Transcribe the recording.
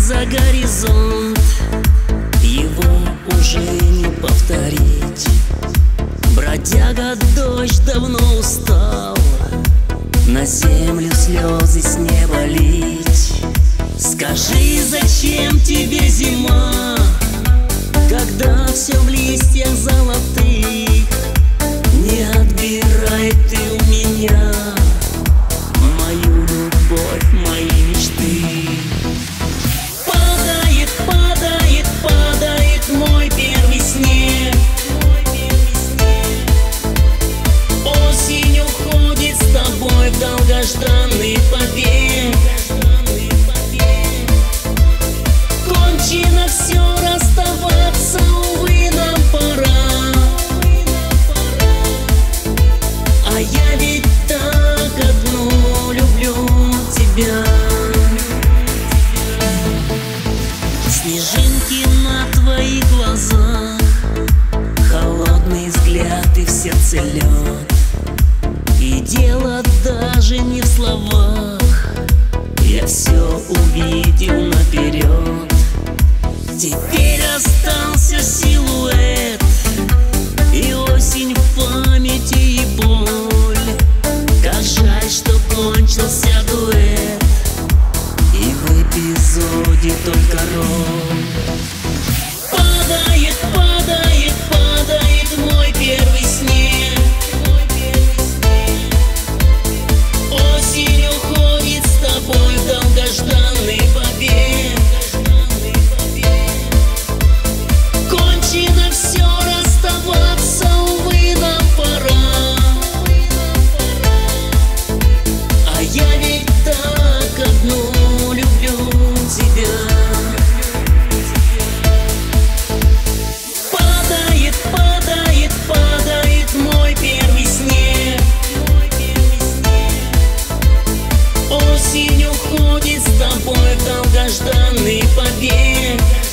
за горизонт, его уже не повторить. Бродяга, дождь давно устал на землю слезы с неба лить. Скажи, зачем тебе зима, когда все в листьях золотых? Не отбирай ты у меня мою любовь, мои мечты. Падает, падает, падает мой первый снег. Осень уходит с тобой в долгожданный побег. Кончено все, расставаться, увы, нам пора. А я ведь так одну люблю тебя. Снежинки на твоих глазах, холодный взгляд и в сердце лед. И дело даже не в словах, я все увидел наперед. Теперь остался силуэт и осень в памяти и боль. Как жаль, что кончился дуэт, и в эпизоде только роль. Падает, падает, падает мой первый снег. Осень уходит с тобой в долгожданный побег. Кончено все, расставаться, увы, нам пора. А я ведь так одну люблю тебя. Падает, падает, падает мой первый снег. Осень уходит с тобой в долгожданный побег.